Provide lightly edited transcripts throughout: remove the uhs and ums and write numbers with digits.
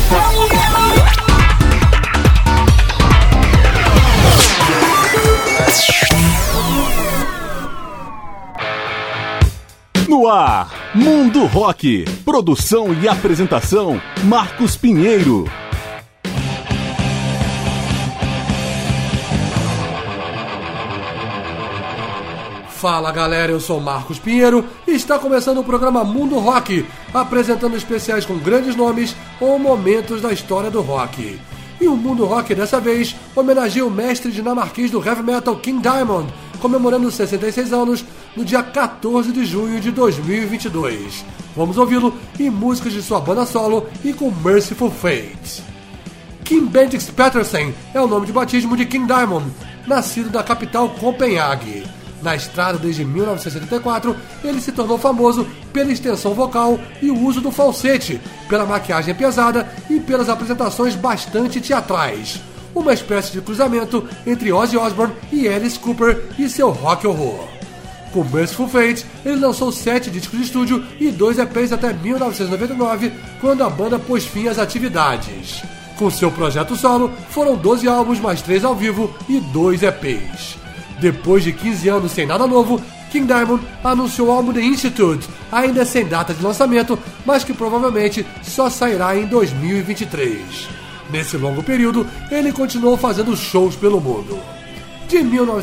No ar, Mundo Rock. Produção e apresentação, Marcos Pinheiro. Fala galera, eu sou Marcos Pinheiro e está começando o programa Mundo Rock, apresentando especiais com grandes nomes ou momentos da história do rock. E o Mundo Rock dessa vez homenageia o mestre dinamarquês do heavy metal King Diamond, comemorando 66 anos no dia 14 de junho de 2022. Vamos ouvi-lo em músicas de sua banda solo e com Merciful Fate. Kim Bendix Petersen é o nome de batismo de King Diamond, nascido na capital Copenhague. Na estrada desde 1974, ele se tornou famoso pela extensão vocal e o uso do falsete, pela maquiagem pesada e pelas apresentações bastante teatrais. Uma espécie de cruzamento entre Ozzy Osbourne e Alice Cooper e seu rock horror. Com Merciful Fate, ele lançou 7 discos de estúdio e 2 EPs até 1999, quando a banda pôs fim às atividades. Com seu projeto solo, foram 12 álbuns mais 3 ao vivo e 2 EPs. Depois de 15 anos sem nada novo, King Diamond anunciou o álbum The Institute, ainda sem data de lançamento, mas que provavelmente só sairá em 2023. Nesse longo período, ele continuou fazendo shows pelo mundo. De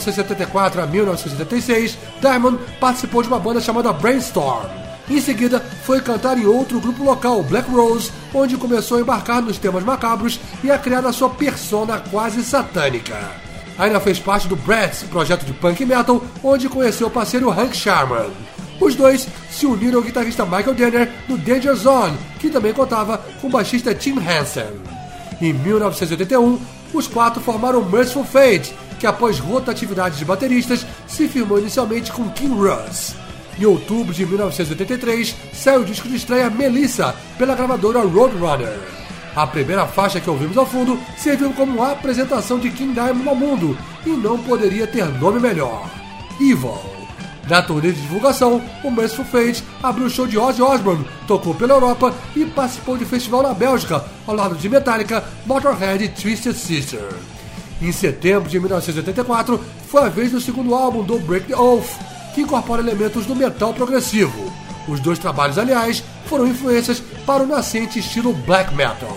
1974 a 1976, Diamond participou de uma banda chamada Brainstorm. Em seguida, foi cantar em outro grupo local, Black Rose, onde começou a embarcar nos temas macabros e a criar a sua persona quase satânica. Ainda fez parte do Bratz, projeto de punk metal, onde conheceu o parceiro Hank Sharman. Os dois se uniram ao guitarrista Michael Danner no Danger Zone, que também contava com o baixista Tim Hansen. Em 1981, os 4 formaram Merciful Fate, que após rotatividade de bateristas, se firmou inicialmente com Kim Russ. Em outubro de 1983, saiu o disco de estreia Melissa, pela gravadora Roadrunner. A primeira faixa que ouvimos ao fundo serviu como a apresentação de King Diamond ao mundo, e não poderia ter nome melhor: Evil. Na turnê de divulgação, o Merciful Fate abriu o show de Ozzy Osbourne, tocou pela Europa e participou de festival na Bélgica, ao lado de Metallica, Motorhead e Twisted Sister. Em setembro de 1984, foi a vez do segundo álbum do Break the Oath, que incorpora elementos do metal progressivo. Os 2 trabalhos, aliás, foram influências para o nascente estilo black metal.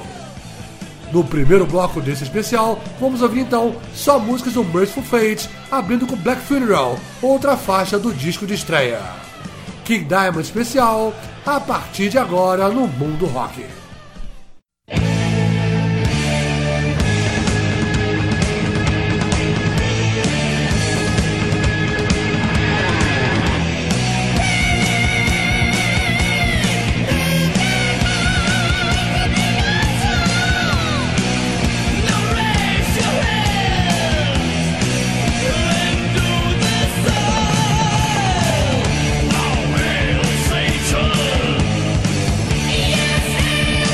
No primeiro bloco desse especial, vamos ouvir então só músicas do Merciful Fate, abrindo com Black Funeral, outra faixa do disco de estreia. King Diamond especial, a partir de agora no Mundo Rock. Yes,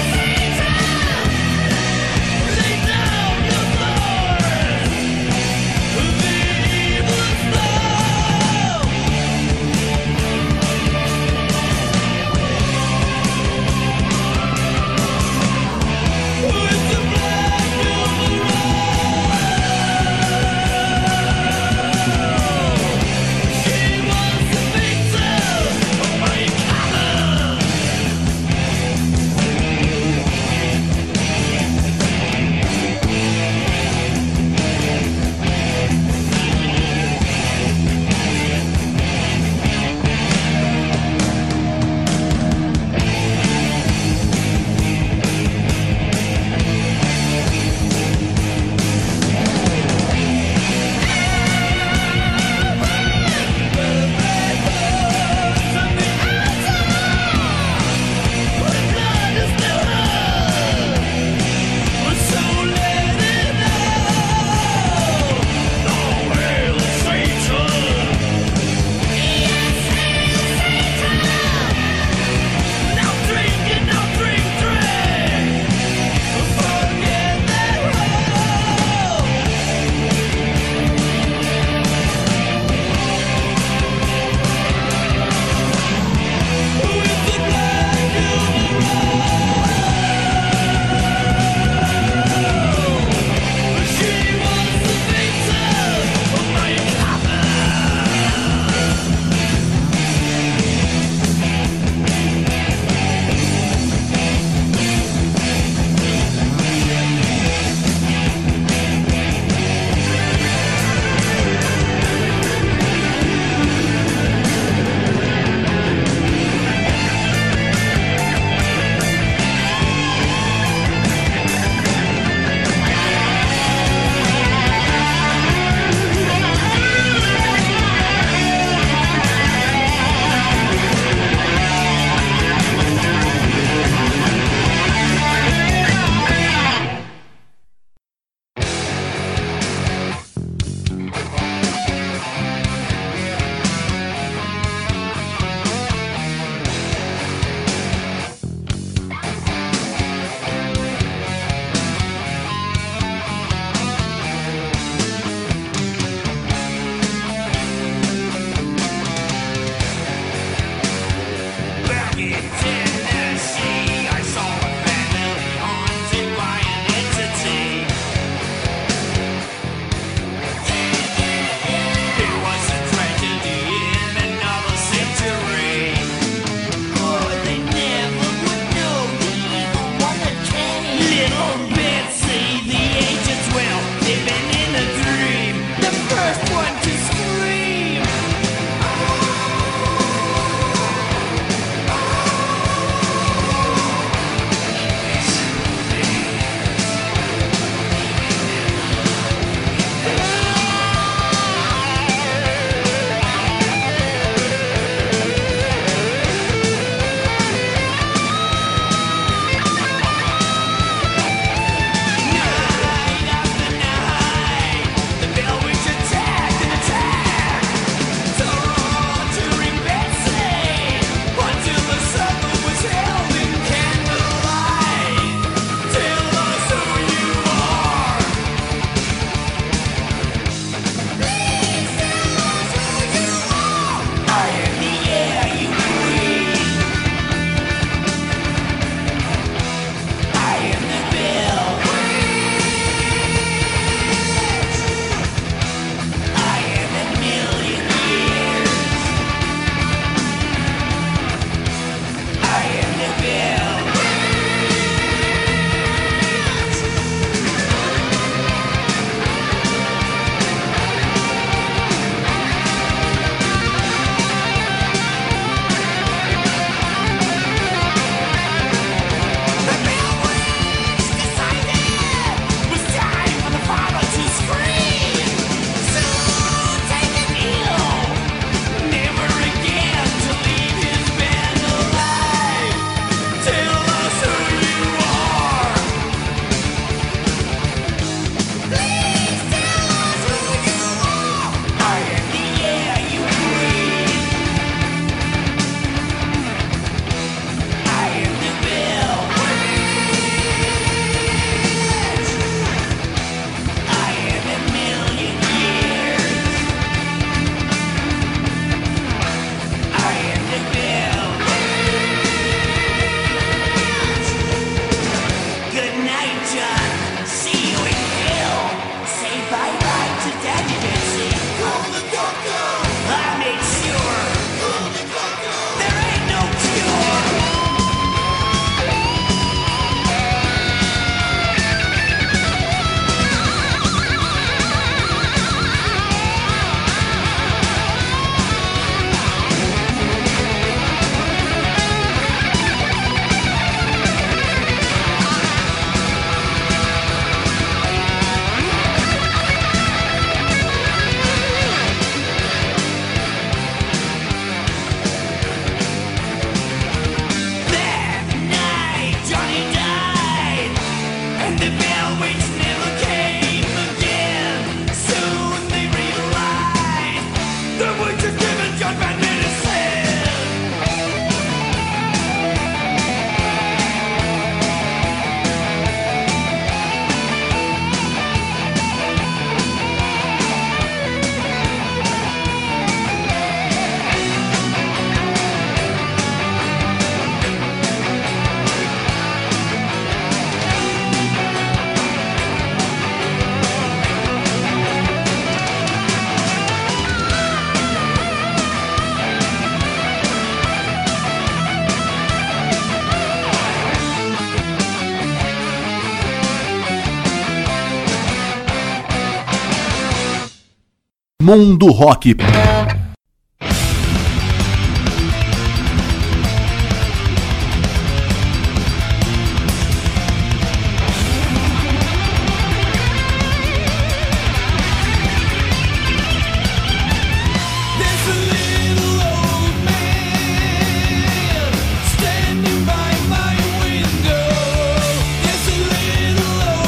Mundo Rock.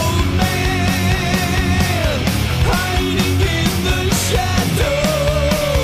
Hiding in the shadows.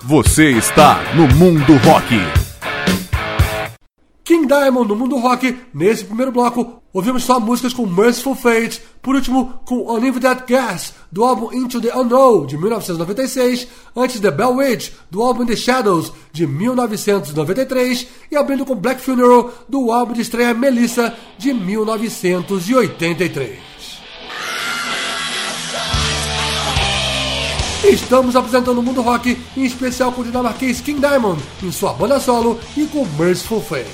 Você está no Mundo Rock. King Diamond no Mundo Rock. Nesse primeiro bloco, ouvimos só músicas com Merciful Fate, por último com Unlimited Gas, do álbum Into the Unknown, de 1996, antes The Bell Witch, do álbum In the Shadows, de 1993, e abrindo com Black Funeral, do álbum de estreia Melissa, de 1983. Estamos apresentando o Mundo Rock, em especial com o dinamarquês King Diamond, em sua banda solo e com Merciful Fate.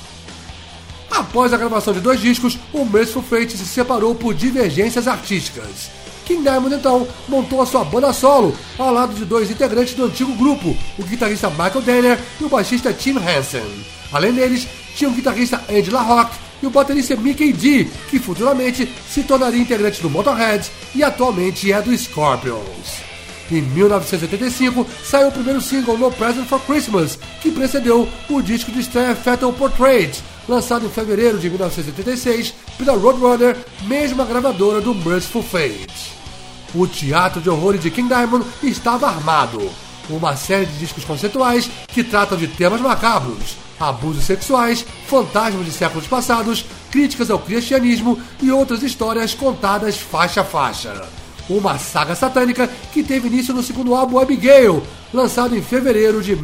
Após a gravação de 2 discos, o Merciful Fate se separou por divergências artísticas. King Diamond, então, montou a sua banda solo, ao lado de 2 integrantes do antigo grupo, o guitarrista Michael Danner e o baixista Tim Henson. Além deles, tinha o guitarrista Andy LaRocque e o baterista Mickey D, que futuramente se tornaria integrante do Motorhead e atualmente é do Scorpions. Em 1985, saiu o primeiro single, No Present for Christmas, que precedeu o disco de estreia Fatal Portrait, lançado em fevereiro de 1986 pela Roadrunner, mesma gravadora do Merciful Fate. O teatro de horrores de King Diamond estava armado. Uma série de discos conceituais que tratam de temas macabros, abusos sexuais, fantasmas de séculos passados, críticas ao cristianismo e outras histórias contadas faixa a faixa. Uma saga satânica que teve início no segundo álbum Abigail, lançado em fevereiro de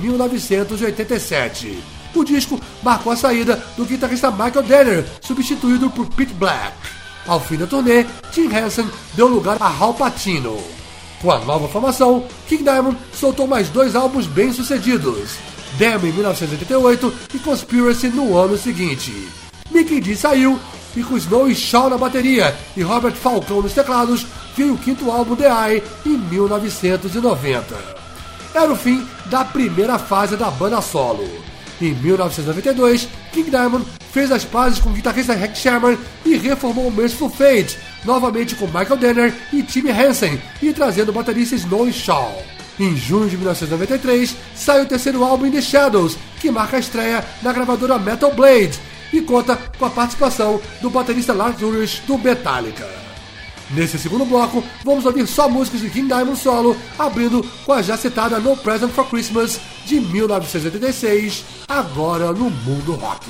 1987. O disco marcou a saída do guitarrista Michael Danner, substituído por Pete Black. Ao fim da turnê, Tim Henson deu lugar a Hal Patino. Com a nova formação, King Diamond soltou mais 2 álbuns bem-sucedidos, Damn em 1988 e Conspiracy no ano seguinte. Mickey D saiu, e com Snow e Shaw na bateria e Robert Falcão nos teclados, veio o 5º álbum The Eye em 1990. Era o fim da primeira fase da banda solo. Em 1992, King Diamond fez as pazes com o guitarrista Hank Sherman e reformou o Merciful Fate, novamente com Michael Danner e Tim Henson, e trazendo o baterista Snow e Shaw. Em junho de 1993, saiu o 3º álbum In the Shadows, que marca a estreia na gravadora Metal Blade, e conta com a participação do baterista Lars Ulrich do Metallica. Nesse segundo bloco, vamos ouvir só músicas de King Diamond solo, abrindo com a já citada No Present for Christmas, de 1986, agora no Mundo Rock.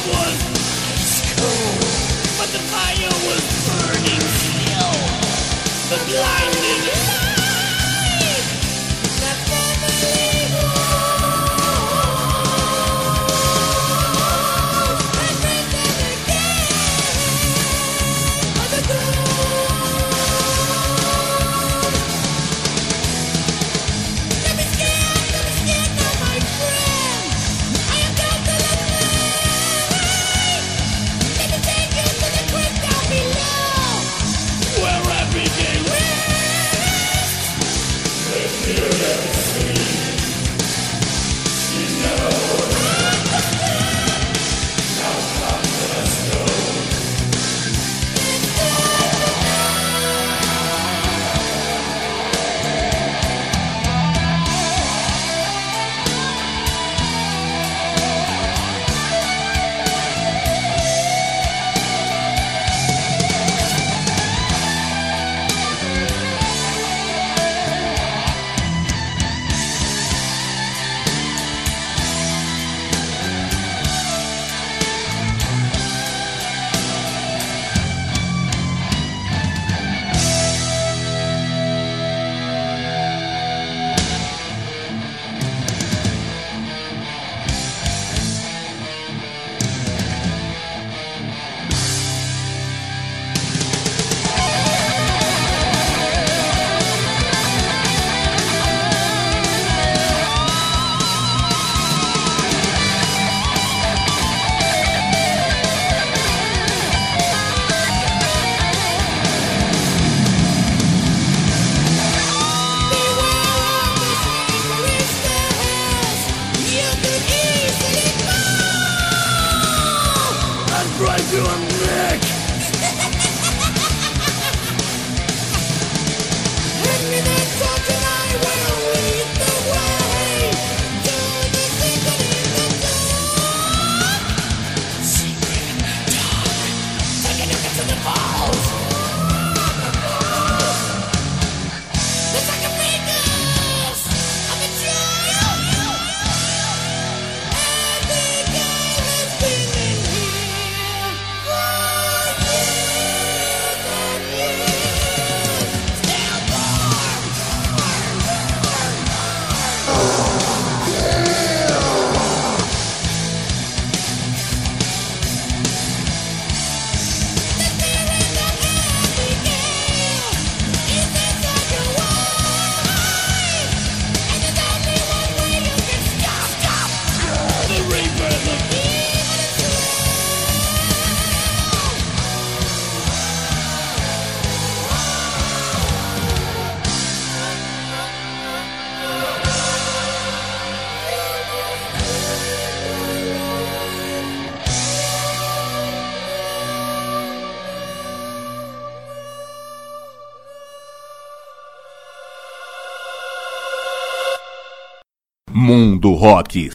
Mundo Rock.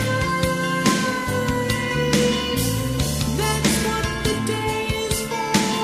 That's what the day is for.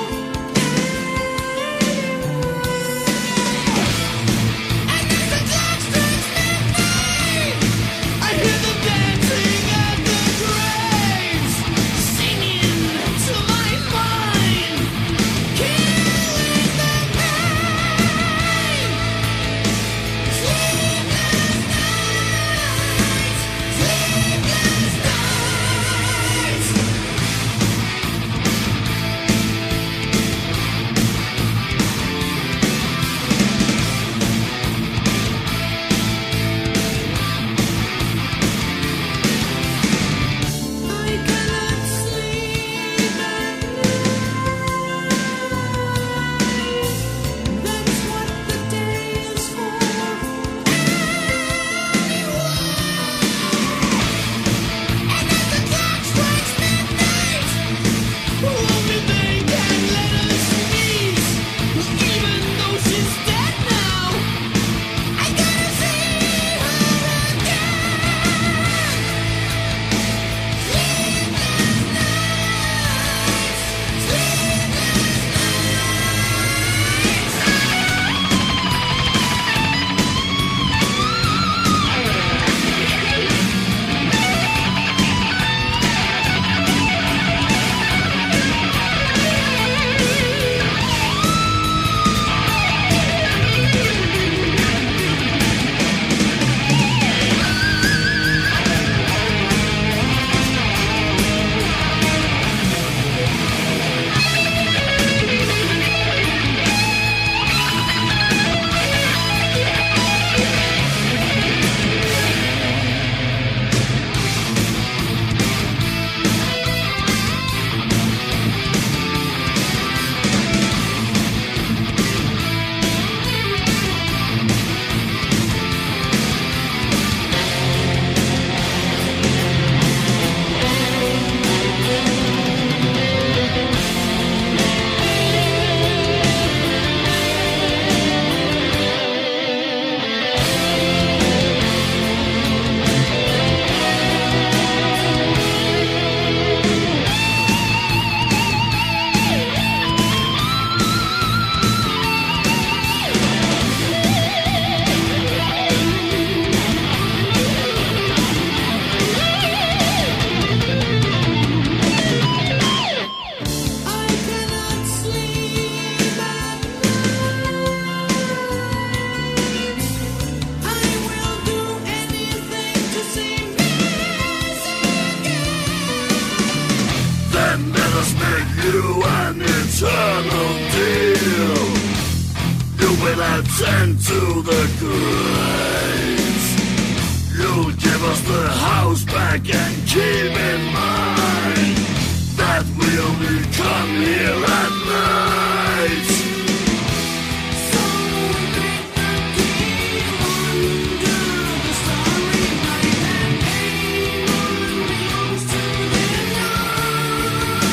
will attend to the graves. You'll give us the house back and keep in mind that we only come here at night. So make the deal under the starry night and anyone belongs to their night.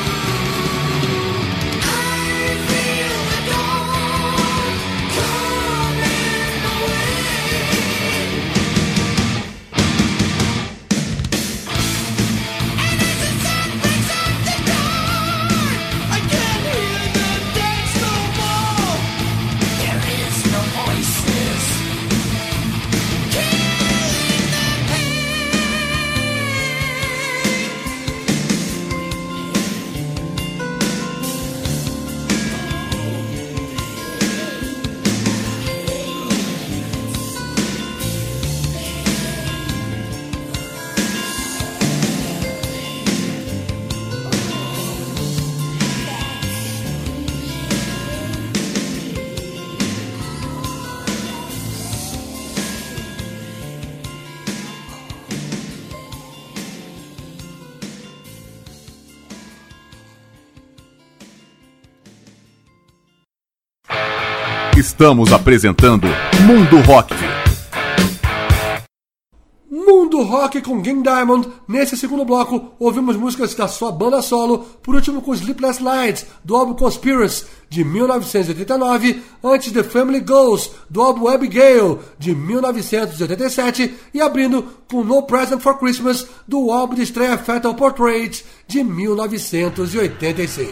I feel the dawn coming my way. I can't hear the dance no more. There is no voices killing the Estamos apresentando Mundo Rock. Mundo Rock com King Diamond. Nesse segundo bloco, ouvimos músicas da sua banda solo, por último com Sleepless Nights, do álbum Conspiracy, de 1989, antes The Family Ghost, do álbum Abigail, de 1987, e abrindo com No Present for Christmas, do álbum de estreia Fatal Portrait, de 1986.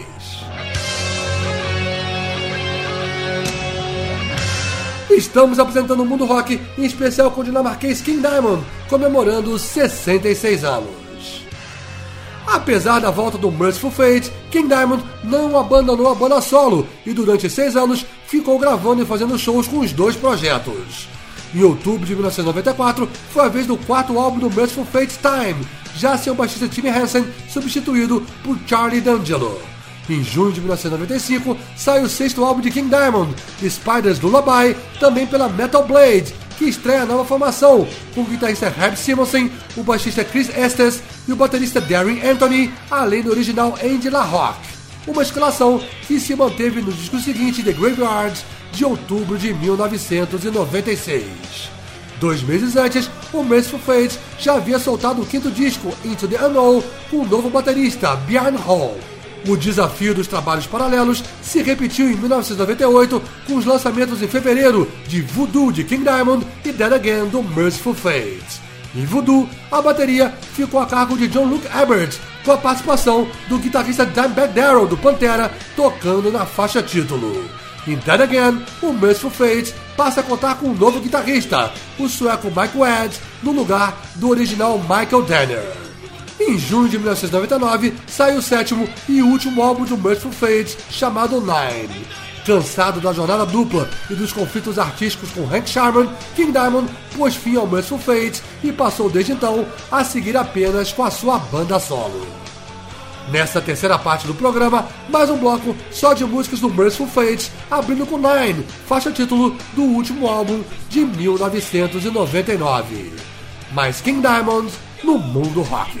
Estamos apresentando o Mundo Rock, em especial com o dinamarquês King Diamond, comemorando os 66 anos. Apesar da volta do Merciful Fate, King Diamond não abandonou a banda solo e durante 6 anos ficou gravando e fazendo shows com os dois projetos. Em outubro de 1994, foi a vez do quarto álbum do Merciful Fate, Time, já seu baixista Jimmy Hansen substituído por Charlie D'Angelo. Em junho de 1995, sai o sexto álbum de King Diamond, Spider's Lullaby, também pela Metal Blade, que estreia a nova formação, com o guitarrista Herb Simonsen, o baixista Chris Estes e o baterista Darren Anthony, além do original Andy LaRocque. Uma escalação que se manteve no disco seguinte, The Graveyard, de outubro de 1996. 2 meses antes, o Merciful Fate já havia soltado o quinto disco, Into the Unknown, com o novo baterista, Bjorn Hall. O desafio dos trabalhos paralelos se repetiu em 1998 com os lançamentos em fevereiro de Voodoo de King Diamond e Dead Again do Merciful Fate. Em Voodoo, a bateria ficou a cargo de John Luke Ebert, com a participação do guitarrista Dimebag Darrell do Pantera tocando na faixa título. Em Dead Again, o Merciful Fate passa a contar com um novo guitarrista, o sueco Mike Wad, no lugar do original Michael Danner. Em junho de 1999, sai o sétimo e último álbum do Merciful Fate, chamado Nine. Cansado da jornada dupla e dos conflitos artísticos com Hank Sharman, King Diamond pôs fim ao Merciful Fate e passou desde então a seguir apenas com a sua banda solo. Nessa terceira parte do programa, mais um bloco só de músicas do Merciful Fate, abrindo com Nine, faixa título do último álbum de 1999. Mais King Diamond no Mundo Rock.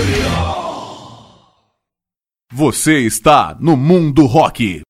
Você está no Mundo Rock.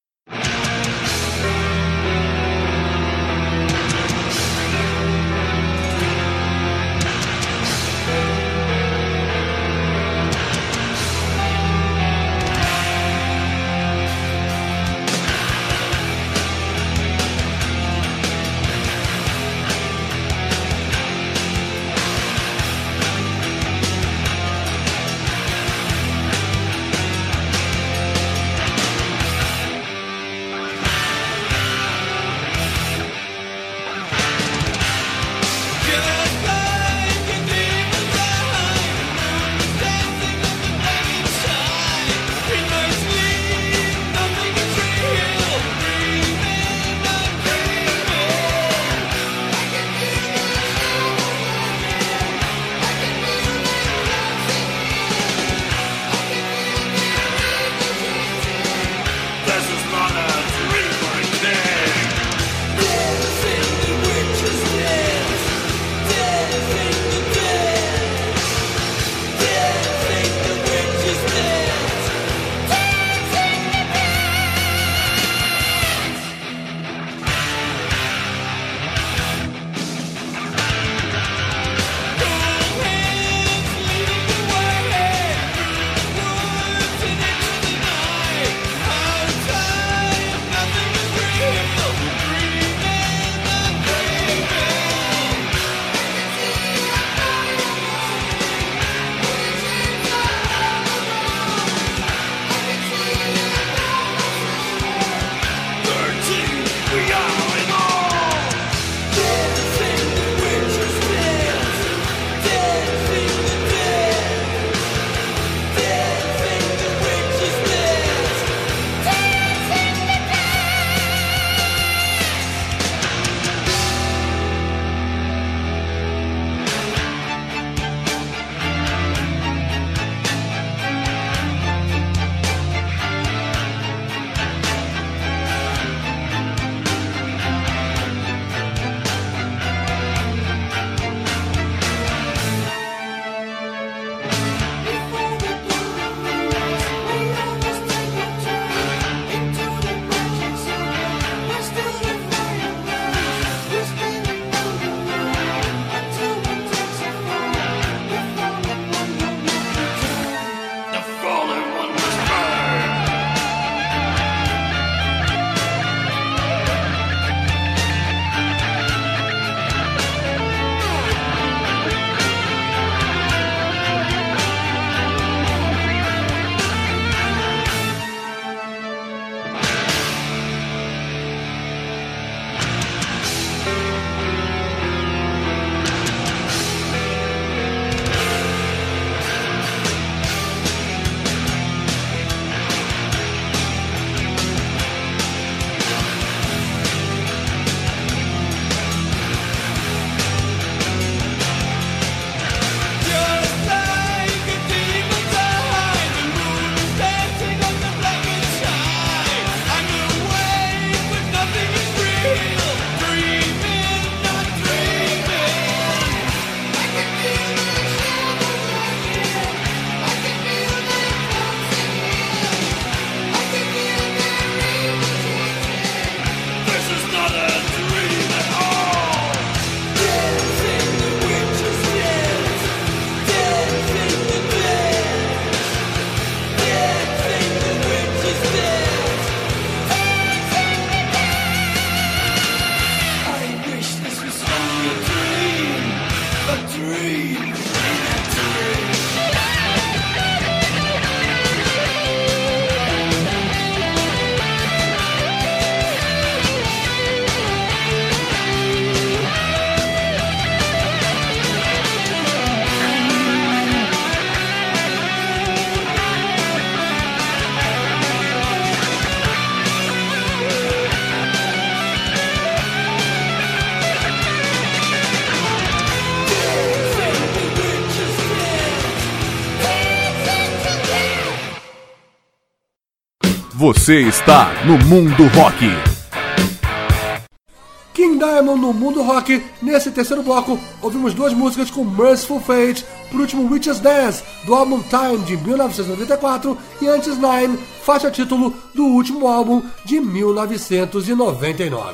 Você está no Mundo Rock. Diamond no Mundo Rock. Nesse terceiro bloco, ouvimos duas músicas com Merciful Fate, por último Witch's Dance, do álbum Time de 1994, e antes Nine, faixa título do último álbum de 1999.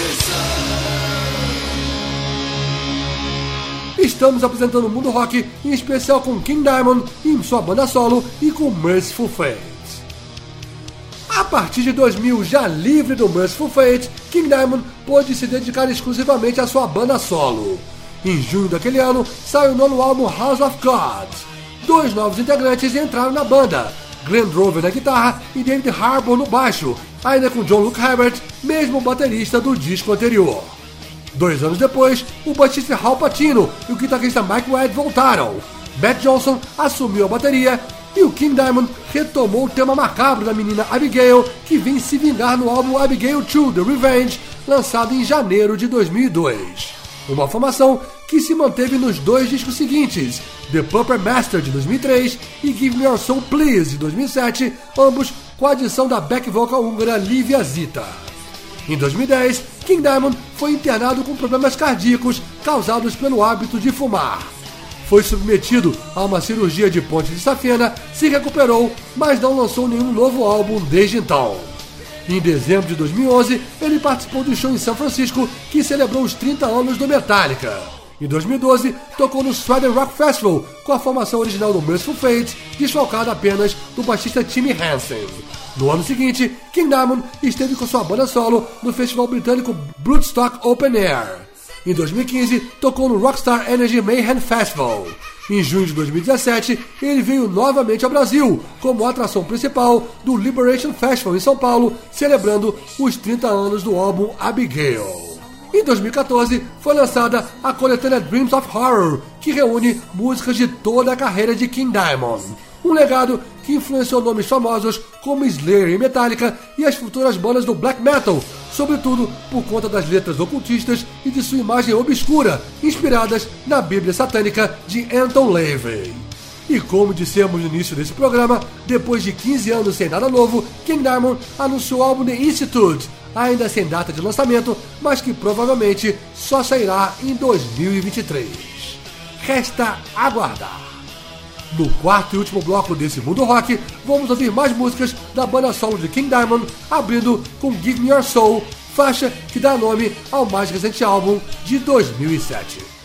Estamos apresentando o Mundo Rock, em especial com King Diamond em sua banda solo e com Merciful Fate. A partir de 2000, já livre do Merciful Fate, King Diamond pôde se dedicar exclusivamente à sua banda solo. Em junho daquele ano, saiu o nono álbum House of Gods. Dois novos integrantes entraram na banda, Glenn Drover na guitarra e David Harbour no baixo, ainda com John Luke Herbert, mesmo baterista do disco anterior. 2 anos depois, o baixista Hal Patino e o guitarrista Mike White voltaram. Matt Johnson assumiu a bateria e o King Diamond retomou o tema macabro da menina Abigail, que vem se vingar no álbum Abigail 2 The Revenge, lançado em janeiro de 2002. Uma formação que se manteve nos dois discos seguintes, The Puppet Master de 2003 e Give Me Your Soul Please de 2007, ambos com a adição da back vocal húngara Livia Zita. Em 2010, King Diamond foi internado com problemas cardíacos causados pelo hábito de fumar. Foi submetido a uma cirurgia de ponte de safena, se recuperou, mas não lançou nenhum novo álbum desde então. Em dezembro de 2011, ele participou do show em São Francisco, que celebrou os 30 anos do Metallica. Em 2012, tocou no Sweden Rock Festival, com a formação original do Merciful Fate, desfalcada apenas do baixista Timmy Hansen. No ano seguinte, King Diamond esteve com sua banda solo no festival britânico Bloodstock Open Air. Em 2015, tocou no Rockstar Energy Mayhem Festival. Em junho de 2017, ele veio novamente ao Brasil, como atração principal do Liberation Festival em São Paulo, celebrando os 30 anos do álbum Abigail. Em 2014, foi lançada a coletânea Dreams of Horror, que reúne músicas de toda a carreira de King Diamond. Um legado que influenciou nomes famosos como Slayer e Metallica e as futuras bandas do black metal, sobretudo por conta das letras ocultistas e de sua imagem obscura, inspiradas na Bíblia satânica de Anton LaVey. E como dissemos no início desse programa, depois de 15 anos sem nada novo, King Diamond anunciou o álbum The Institute, ainda sem data de lançamento, mas que provavelmente só sairá em 2023. Resta aguardar. No quarto e último bloco desse Mundo Rock, vamos ouvir mais músicas da banda solo de King Diamond, abrindo com Give Me Your Soul, faixa que dá nome ao mais recente álbum de 2007.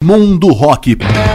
Mundo Rock.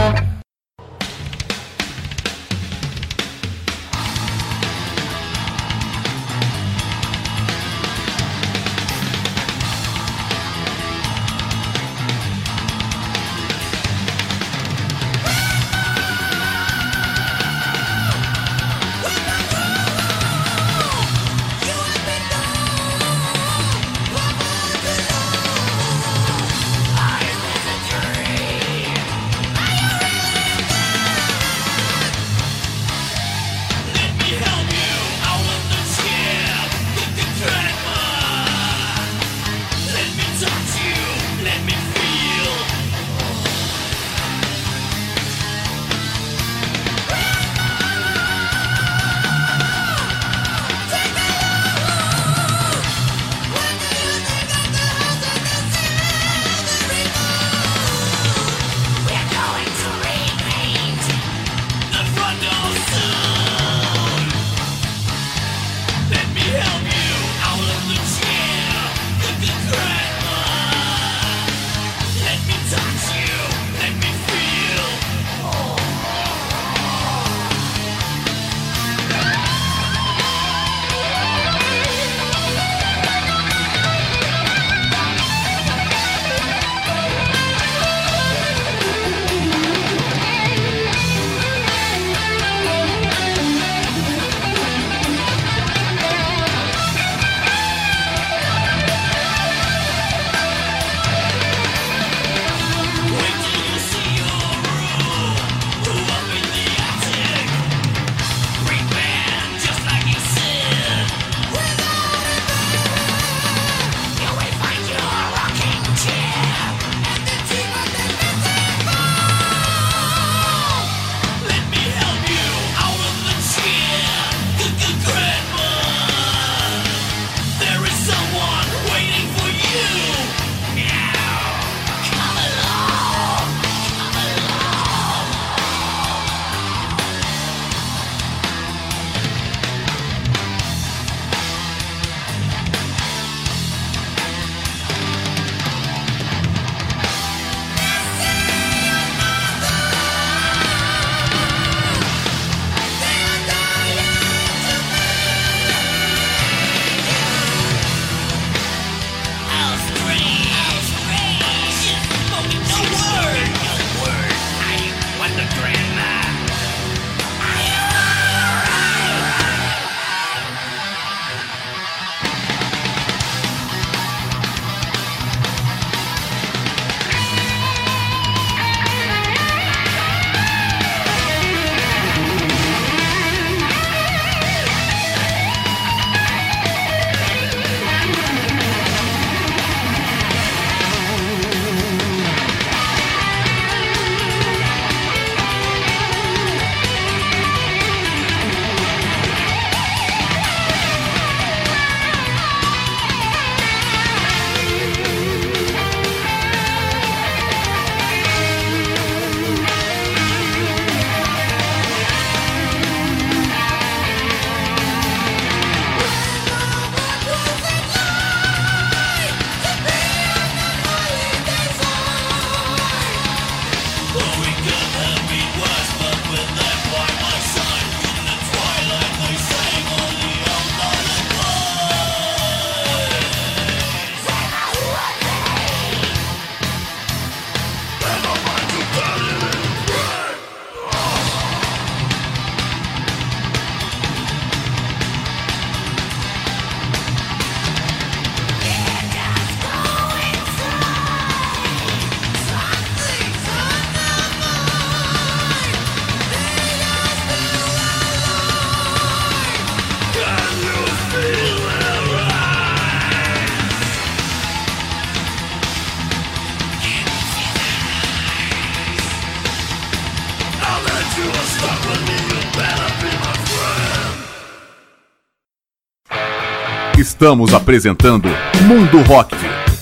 Estamos apresentando Mundo Rock.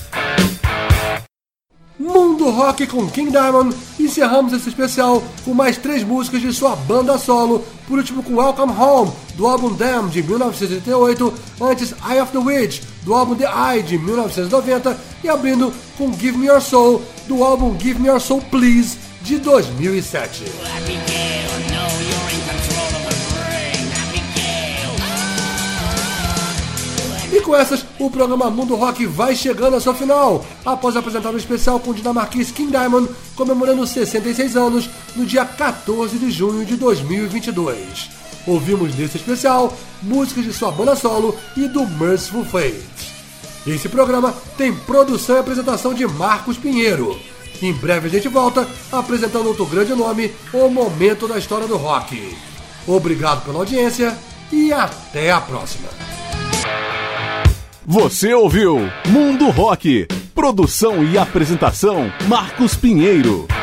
Mundo Rock com King Diamond. Encerramos esse especial com mais 3 músicas de sua banda solo, por último com Welcome Home, do álbum Damn, de 1988, antes Eye of the Witch, do álbum The Eye, de 1990, e abrindo com Give Me Your Soul, do álbum Give Me Your Soul Please, de 2007. E com essas, o programa Mundo Rock vai chegando ao seu final, após apresentar um especial com o dinamarquês King Diamond, comemorando 66 anos, no dia 14 de junho de 2022. Ouvimos nesse especial músicas de sua banda solo e do Merciful Fate. Esse programa tem produção e apresentação de Marcos Pinheiro. Em breve a gente volta apresentando outro grande nome, o momento da história do rock. Obrigado pela audiência e até a próxima. Você ouviu Mundo Rock. Produção e apresentação Marcos Pinheiro.